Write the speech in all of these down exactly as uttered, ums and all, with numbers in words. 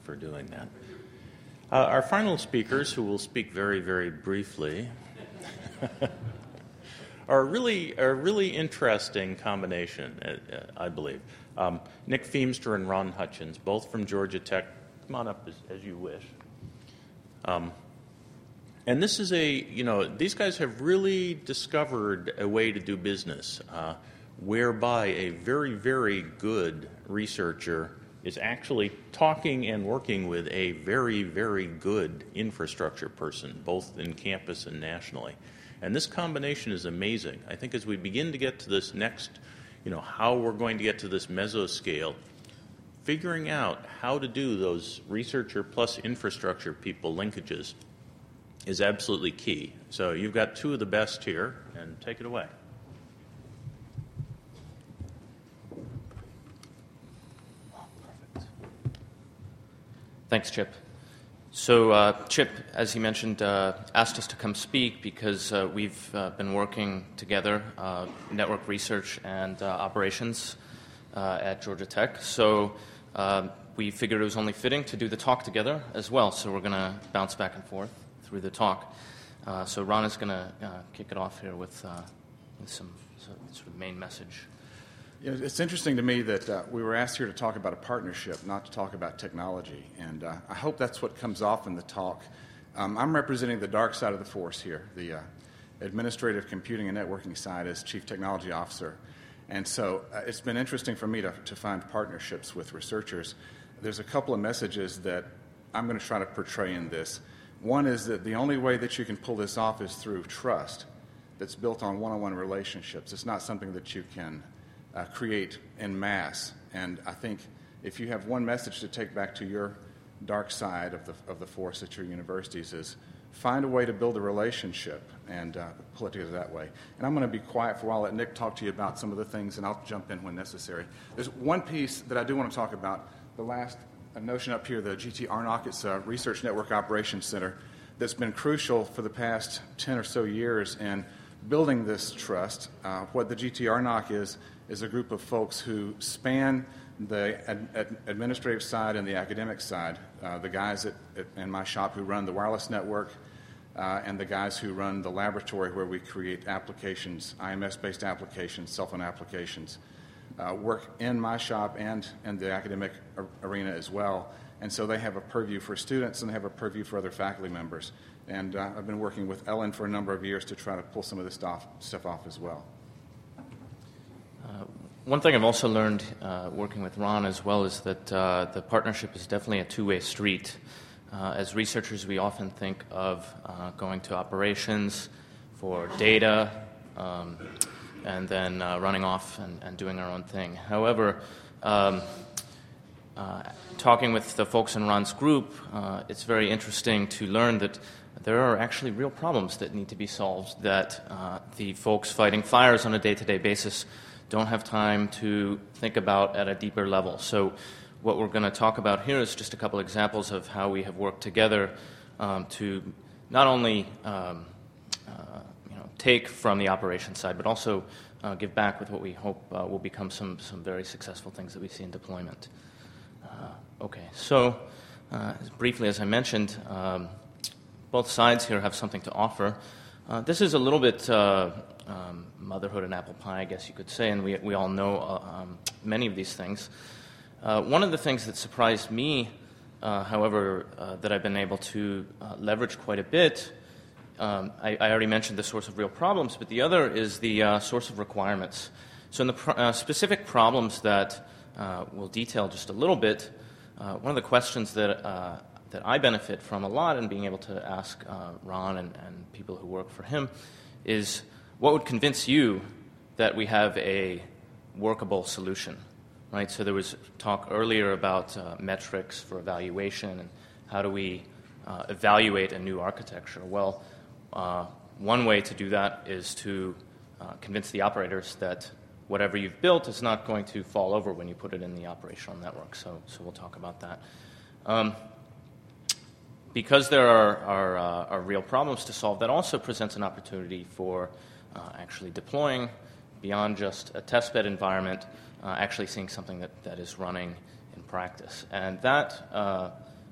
for doing that. Uh, our final speakers, who will speak very, very briefly, are a really, a really interesting combination, uh, I believe. Um, Nick Feamster and Ron Hutchins, both from Georgia Tech. Come on up as, as you wish. Um, and this is a, you know, these guys have really discovered a way to do business uh, whereby a very, very good researcher is actually talking and working with a very, very good infrastructure person, both in campus and nationally. And this combination is amazing. I think as we begin to get to this next, you know, how we're going to get to this mesoscale, figuring out how to do those researcher plus infrastructure people linkages is absolutely key. So you've got two of the best here, and take it away. Thanks, Chip. So uh, Chip, as he mentioned, uh, asked us to come speak because uh, we've uh, been working together, uh, network research and uh, operations uh, at Georgia Tech. So uh, we figured it was only fitting to do the talk together as well. So we're going to bounce back and forth through the talk. Uh, so Ron is going to uh, kick it off here with, uh, with some sort of main message. It's interesting to me that uh, we were asked here to talk about a partnership, not to talk about technology, and uh, I hope that's what comes off in the talk. Um, I'm representing the dark side of the force here, the uh, administrative computing and networking side as Chief Technology Officer, and so uh, it's been interesting for me to, to find partnerships with researchers. There's a couple of messages that I'm going to try to portray in this. One is that the only way that you can pull this off is through trust that's built on one-on-one relationships. It's not something that you can Uh, create en masse. And I think if you have one message to take back to your dark side of the of the force at your universities is find a way to build a relationship and uh, pull it together that way. And I'm going to be quiet for a while, let Nick talk to you about some of the things, and I'll jump in when necessary. There's one piece that I do want to talk about, the last notion up here, the G T R N O C, it's a Research Network Operations Center that's been crucial for the past ten or so years in building this trust. Uh, what the G T R N O C is, is a group of folks who span the ad- ad- administrative side and the academic side. Uh, the guys at, at, in my shop who run the wireless network uh, and the guys who run the laboratory where we create applications, I M S-based applications, cell phone applications, uh, work in my shop and in the academic ar- arena as well. And so they have a purview for students and they have a purview for other faculty members. And uh, I've been working with Ellen for a number of years to try to pull some of this stuff, stuff off as well. Uh, one thing I've also learned uh, working with Ron as well is that uh, the partnership is definitely a two-way street. Uh, as researchers, we often think of uh, going to operations for data um, and then uh, running off and, and doing our own thing. However, um, uh, talking with the folks in Ron's group, uh, it's very interesting to learn that there are actually real problems that need to be solved that uh, the folks fighting fires on a day-to-day basis don't have time to think about at a deeper level. So what we're going to talk about here is just a couple examples of how we have worked together um, to not only um, uh, you know, take from the operations side, but also uh, give back with what we hope uh, will become some, some very successful things that we see in deployment. Uh, okay, so uh, as briefly as I mentioned, um, both sides here have something to offer. Uh, this is a little bit uh, um, motherhood and apple pie, I guess you could say, and we, we all know uh, um, many of these things. Uh, one of the things that surprised me, uh, however, uh, that I've been able to uh, leverage quite a bit, um, I, I already mentioned the source of real problems, but the other is the uh, source of requirements. So in the pro- uh, specific problems that uh, we'll detail just a little bit, uh, one of the questions that uh, that I benefit from a lot in being able to ask uh, Ron and, and people who work for him is what would convince you that we have a workable solution, right? So there was talk earlier about uh, metrics for evaluation and how do we uh, evaluate a new architecture. Well, uh, one way to do that is to uh, convince the operators that whatever you've built is not going to fall over when you put it in the operational network. So, so we'll talk about that. Um, Because there are, are, uh, are real problems to solve, that also presents an opportunity for uh, actually deploying beyond just a testbed environment, uh, actually seeing something that, that is running in practice. And that uh,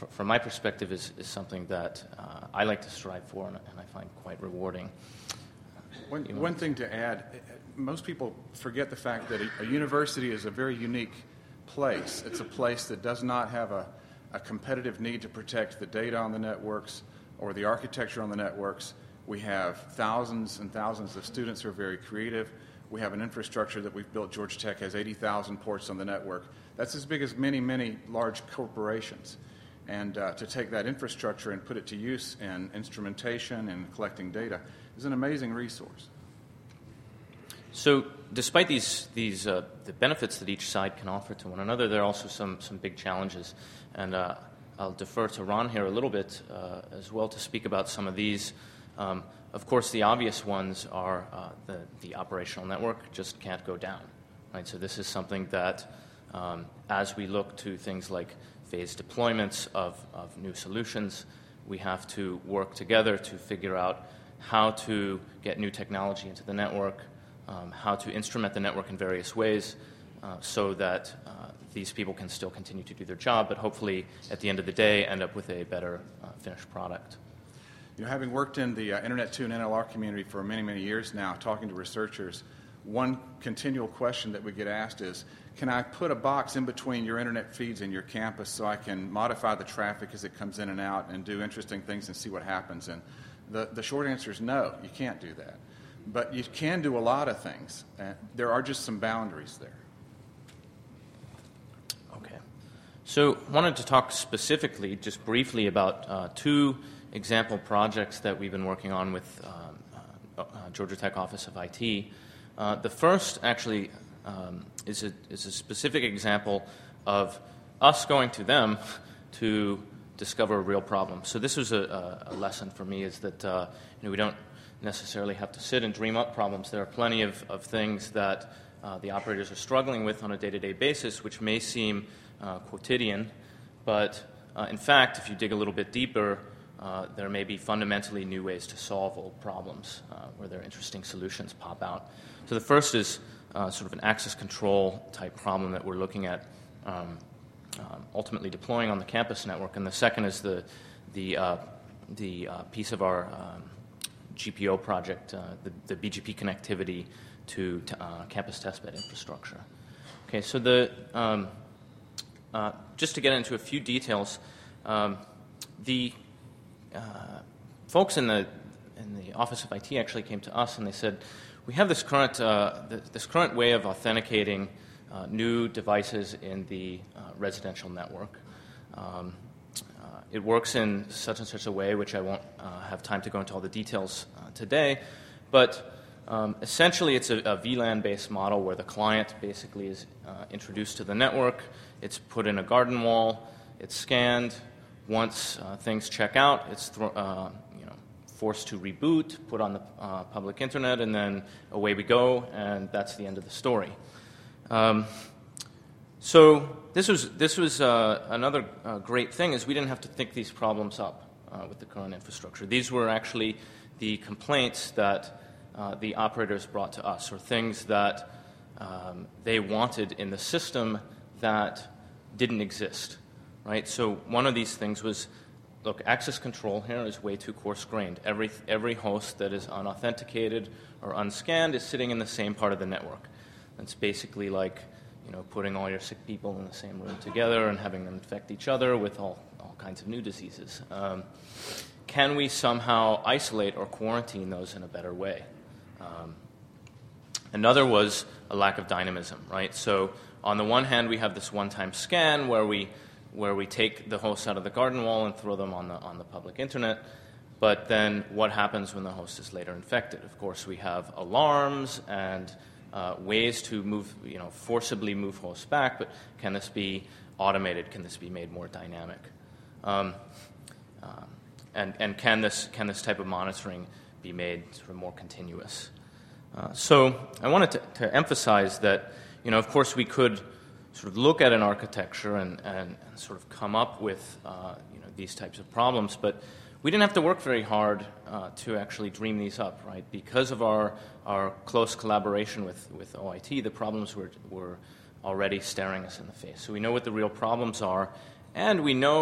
fr- from my perspective, is, is something that uh, I like to strive for and, and I find quite rewarding. One, one thing to add, most people forget the fact that a, a university is a very unique place. It's a place that does not have a, a competitive need to protect the data on the networks or the architecture on the networks. We have thousands and thousands of students who are very creative. We have an infrastructure that we've built. Georgia Tech has eighty thousand ports on the network. That's as big as many, many large corporations. And uh, to take that infrastructure and put it to use in instrumentation and collecting data is an amazing resource. So, despite these these uh, the benefits that each side can offer to one another, there are also some some big challenges, and uh, I'll defer to Ron here a little bit uh, as well to speak about some of these. Um, of course, the obvious ones are uh, the the operational network just can't go down, right? So this is something that, um, as we look to things like phased deployments of of new solutions, we have to work together to figure out how to get new technology into the network. Um, how to instrument the network in various ways uh, so that uh, these people can still continue to do their job, but hopefully at the end of the day end up with a better uh, finished product. You know, having worked in the uh, Internet two and N L R community for many, many years now, talking to researchers, one continual question that we get asked is, can I put a box in between your Internet feeds and your campus so I can modify the traffic as it comes in and out and do interesting things and see what happens? And the, the short answer is no, you can't do that. But you can do a lot of things. Uh, there are just some boundaries there. Okay. So I wanted to talk specifically, just briefly, about uh, two example projects that we've been working on with um, uh, uh, Georgia Tech Office of I T. Uh, the first actually um, is, a, is a specific example of us going to them to discover a real problem. So this was a, a lesson for me, is that uh, you know, we don't necessarily have to sit and dream up problems. There are plenty of, of things that uh, the operators are struggling with on a day-to-day basis, which may seem uh, quotidian, but uh, in fact, if you dig a little bit deeper, uh, there may be fundamentally new ways to solve old problems uh, where there are interesting solutions pop out. So the first is uh, sort of an access control type problem that we're looking at um, um, ultimately deploying on the campus network, and the second is the, the, uh, the uh, piece of our um, G P O project, uh, the, the B G P connectivity to, to uh, campus testbed infrastructure. Okay, so the um, uh, just to get into a few details, um, the uh, folks in the in the Office of I T actually came to us and they said, we have this current uh, th- this current way of authenticating uh, new devices in the uh, residential network. Um, It works in such and such a way, which I won't uh, have time to go into all the details uh, today, but um, essentially it's a, a V LAN-based model where the client basically is uh, introduced to the network, it's put in a garden wall, it's scanned. Once uh, things check out, it's thro- uh, you know, forced to reboot, put on the uh, public internet, and then away we go, and that's the end of the story. Um, So this was this was uh, another uh, great thing, is we didn't have to think these problems up uh, with the current infrastructure. These were actually the complaints that uh, the operators brought to us, or things that um, they wanted in the system that didn't exist, right? So one of these things was, look, access control here is way too coarse-grained. Every every host that is unauthenticated or unscanned is sitting in the same part of the network. It's basically like, you know, putting all your sick people in the same room together and having them infect each other with all, all kinds of new diseases. Um, can we somehow isolate or quarantine those in a better way? Um, another was a lack of dynamism, right? So on the one hand, we have this one-time scan where we where we take the hosts out of the garden wall and throw them on the on the public internet. But then what happens when the host is later infected? Of course, we have alarms and Uh, ways to move, you know, forcibly move hosts back, but can this be automated? Can this be made more dynamic? Um, um, and and can this can this type of monitoring be made sort of more continuous? Uh, so I wanted to, to emphasize that, you know, of course we could sort of look at an architecture and, and, and sort of come up with uh, you know, these types of problems, but we didn't have to work very hard uh, to actually dream these up, right? Because of our, our close collaboration with, with O I T, the problems were, were already staring us in the face. So we know what the real problems are, and we know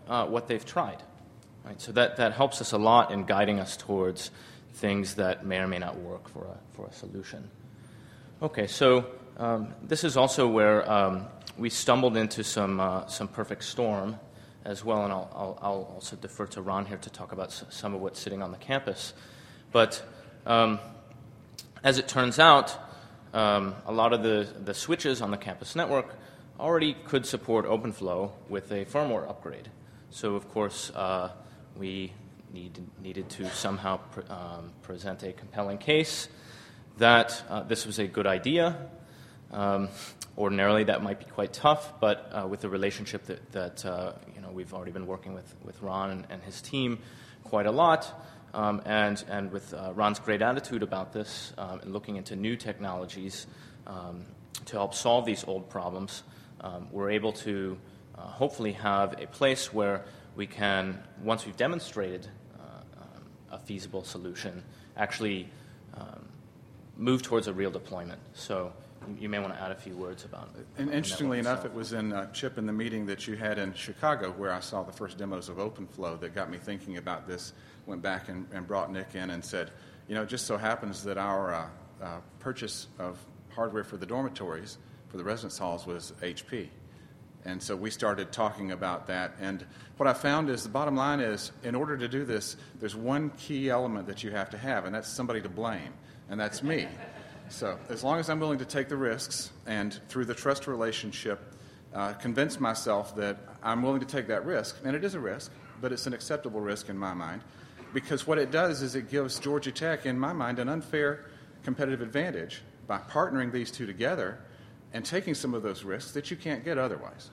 uh, what they've tried. Right? So that, that helps us a lot in guiding us towards things that may or may not work for a, for a solution. Okay, so um, this is also where um, we stumbled into some, uh, some perfect storm as well, and I'll, I'll, I'll also defer to Ron here to talk about s- some of what's sitting on the campus. But um, as it turns out, um, a lot of the, the switches on the campus network already could support OpenFlow with a firmware upgrade. So, of course, uh, we need, needed to somehow pre- um, present a compelling case that uh, this was a good idea. Um, ordinarily, that might be quite tough, but uh, with the relationship that, that uh, you know, we've already been working with, with Ron and, and his team quite a lot, um, and, and with uh, Ron's great attitude about this um, and looking into new technologies um, to help solve these old problems, um, we're able to uh, hopefully have a place where we can, once we've demonstrated uh, um, a feasible solution, actually um, move towards a real deployment. So you, you may want to add a few words about it. And interestingly enough, it was in uh, Chip in the meeting that you had in Chicago where I saw the first demos of OpenFlow that got me thinking about this. Went back and, and brought Nick in and said, you know, it just so happens that our uh, uh, purchase of hardware for the dormitories, for the residence halls, was H P. And so we started talking about that. And what I found is the bottom line is, in order to do this, there's one key element that you have to have, and that's somebody to blame, and that's me. So as long as I'm willing to take the risks and through the trust relationship, uh, convince myself that I'm willing to take that risk, and it is a risk, but it's an acceptable risk in my mind, because what it does is it gives Georgia Tech, in my mind, an unfair competitive advantage by partnering these two together and taking some of those risks that you can't get otherwise.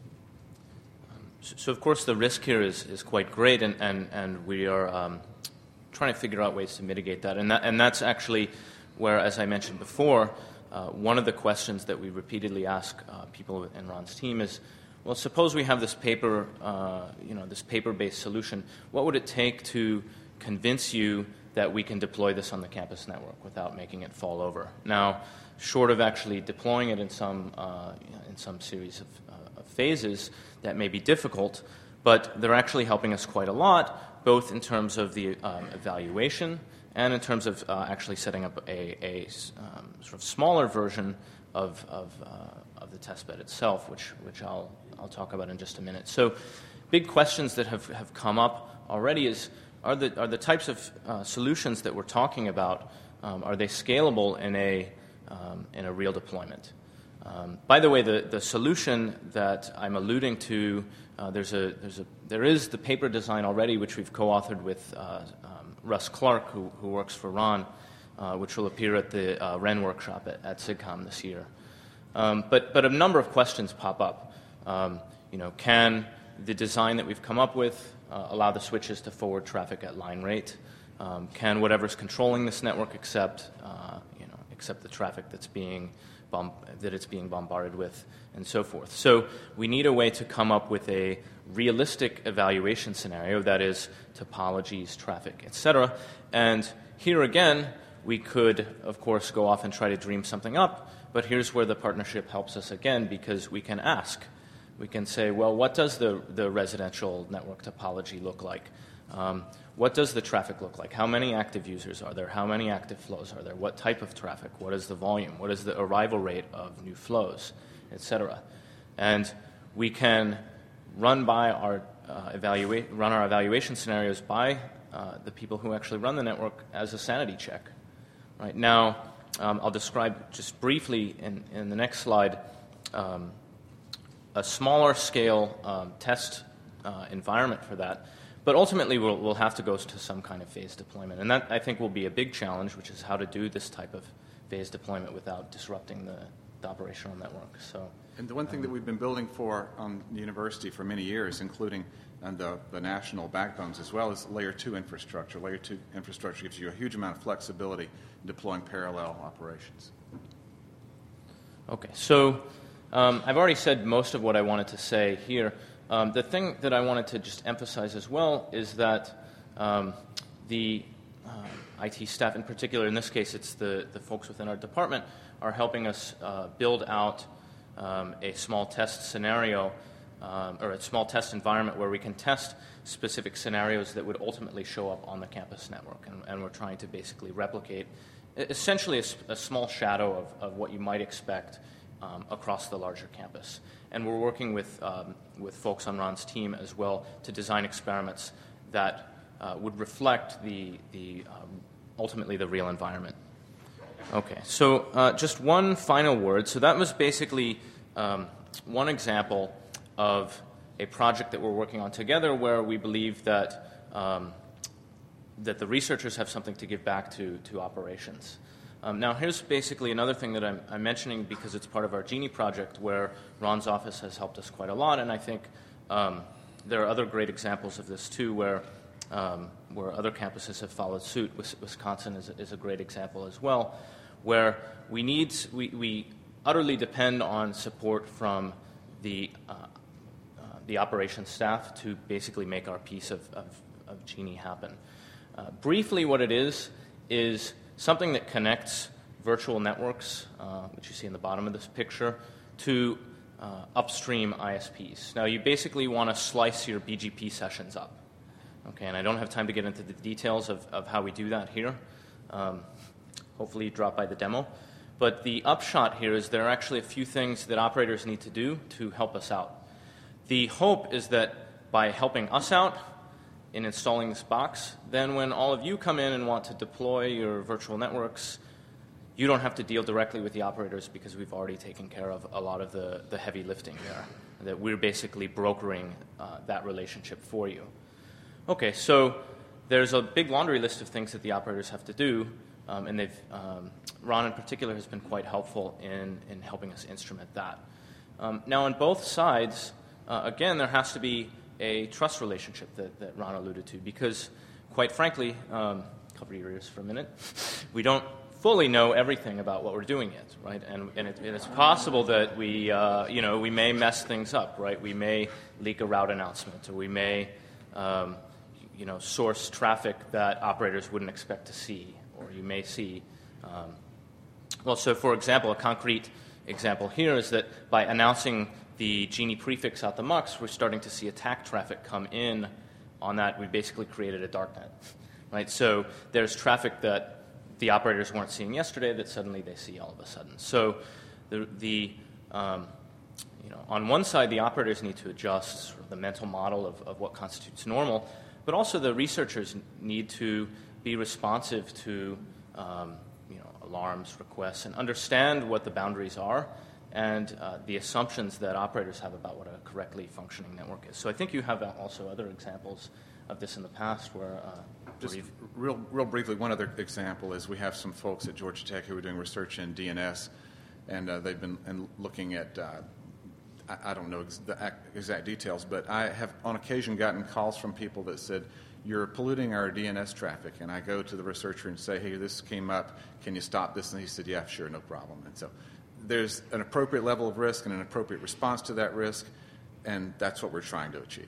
So, so of course, the risk here is, is quite great, and, and, and we are um, trying to figure out ways to mitigate that. And, that. and that's actually where, as I mentioned before, uh, one of the questions that we repeatedly ask uh, people in Ron's team is, well, suppose we have this paper, uh, you know, this paper-based solution. What would it take to convince you that we can deploy this on the campus network without making it fall over? Now, short of actually deploying it in some uh, in some series of, uh, of phases, that may be difficult, but they're actually helping us quite a lot, both in terms of the um, evaluation and in terms of uh, actually setting up a, a um, sort of smaller version of of, uh, of the testbed itself, which which I'll I'll talk about in just a minute. So, big questions that have, have come up already is, are the are the types of uh, solutions that we're talking about, um, are they scalable in a um, in a real deployment? Um, by the way, the, the solution that I'm alluding to, uh, there's a there's a there is the paper design already, which we've co-authored with uh, um, Russ Clark, who who works for Ron, uh, which will appear at the uh, Wren workshop at, at SIGCOMM this year. Um, but but a number of questions pop up. Um, you know, can the design that we've come up with uh, allow the switches to forward traffic at line rate? Um, can whatever's controlling this network accept, uh, you know, accept the traffic that's being bomb- that it's being bombarded with, and so forth? So we need a way to come up with a realistic evaluation scenario, that is, topologies, traffic, et cetera. And here again, we could, of course, go off and try to dream something up. But here's where the partnership helps us again, because we can ask. We can say, well, what does the, the residential network topology look like? Um, what does the traffic look like? How many active users are there? How many active flows are there? What type of traffic? What is the volume? What is the arrival rate of new flows, et cetera? And we can run by our uh, evaluate run our evaluation scenarios by uh, the people who actually run the network as a sanity check. Right now, um, I'll describe just briefly in, in the next slide um, a smaller scale um, test uh, environment for that. But ultimately, we'll, we'll have to go to some kind of phased deployment. And that, I think, will be a big challenge, which is how to do this type of phased deployment without disrupting the, the operational network. So, and the one thing um, that we've been building for on the university for many years, including on the, the national backbones as well, is layer two infrastructure. Layer two infrastructure gives you a huge amount of flexibility in deploying parallel operations. Okay, so um, I've already said most of what I wanted to say here. Um, the thing that I wanted to just emphasize as well is that um, the uh, I T staff, in particular, in this case, it's the, the folks within our department, are helping us uh, build out um, a small test scenario um, or a small test environment where we can test specific scenarios that would ultimately show up on the campus network. And, and we're trying to basically replicate essentially a, a small shadow of, of what you might expect um, across the larger campus. And we're working with, um, with folks on Ron's team as well to design experiments that uh, would reflect the, the um, ultimately the real environment. Okay, so uh, just one final word. So that was basically um, one example of a project that we're working on together where we believe that um, that the researchers have something to give back to, to operations. Um, now, here's basically another thing that I'm, I'm mentioning because it's part of our Genie project where Ron's office has helped us quite a lot, and I think um, there are other great examples of this too where um, where other campuses have followed suit. Wisconsin is, is a great example as well, where we need we, we utterly depend on support from the uh, uh, the operations staff to basically make our piece of, of, of Genie happen. Uh, briefly, what it is is something that connects virtual networks, uh, which you see in the bottom of this picture, to uh, upstream I S Ps. Now, you basically want to slice your B G P sessions up. Okay, and I don't have time to get into the details of, of how we do that here. Um, hopefully, you drop by the demo. But the upshot here is there are actually a few things that operators need to do to help us out. The hope is that by helping us out in installing this box, then when all of you come in and want to deploy your virtual networks, you don't have to deal directly with the operators because we've already taken care of a lot of the, the heavy lifting there, that we're basically brokering uh, that relationship for you. Okay, so there's a big laundry list of things that the operators have to do, um, and they've, um, Ron in particular has been quite helpful in, in helping us instrument that. Um, now on both sides, uh, again, there has to be a trust relationship that, that Ron alluded to because, quite frankly, um, cover your ears for a minute, we don't fully know everything about what we're doing yet, right? And, and, it, and it's possible that we, uh, you know, we may mess things up, right? We may leak a route announcement, or we may, um, you know, source traffic that operators wouldn't expect to see, or you may see. Um, well, so for example, a concrete example here is that by announcing the Genie prefix out the M U X, we're starting to see attack traffic come in on that. We basically created a darknet, right? So there's traffic that the operators weren't seeing yesterday that suddenly they see all of a sudden. So the, the um, you know, on one side, the operators need to adjust sort of the mental model of, of what constitutes normal, but also the researchers need to be responsive to um, you know, alarms, requests, and understand what the boundaries are and uh, the assumptions that operators have about what a correctly functioning network is. So I think you have also other examples of this in the past where... Uh, Just real, real briefly, one other example is we have some folks at Georgia Tech who are doing research in D N S, and uh, they've been and looking at, uh, I, I don't know ex- the exact details, but I have on occasion gotten calls from people that said, you're polluting our D N S traffic, and I go to the researcher and say, hey, this came up, can you stop this? And he said, yeah, sure, no problem. And so there's an appropriate level of risk and an appropriate response to that risk, and that's what we're trying to achieve.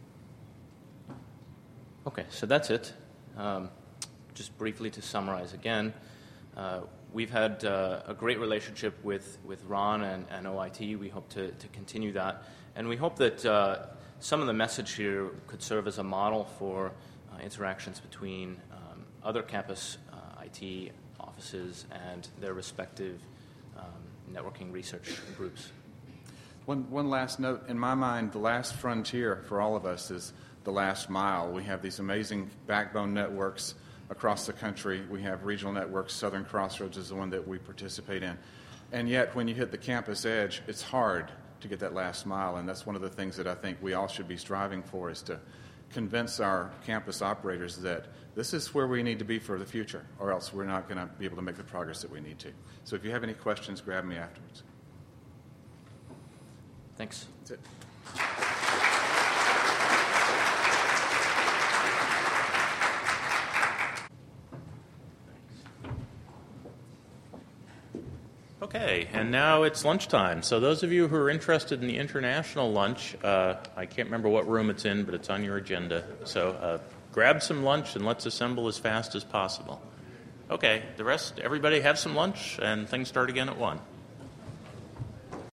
Okay, so that's it. Um, just briefly to summarize again, uh, we've had uh, a great relationship with, with Ron and, and O I T. We hope to, to continue that. And we hope that uh, some of the message here could serve as a model for uh, interactions between um, other campus uh, I T offices and their respective um, networking research groups. One, one last note. In my mind, the last frontier for all of us is the last mile. We have these amazing backbone networks across the country. We have regional networks. Southern Crossroads is the one that we participate in. And yet, when you hit the campus edge, it's hard to get that last mile. And that's one of the things that I think we all should be striving for, is to convince our campus operators that this is where we need to be for the future, or else we're not going to be able to make the progress that we need to. So if you have any questions, grab me afterwards. Thanks. That's it. Okay, and now it's lunchtime. So those of you who are interested in the international lunch, uh, I can't remember what room it's in, but it's on your agenda. So uh, grab some lunch and let's assemble as fast as possible. Okay, the rest, everybody have some lunch, and things start again at one.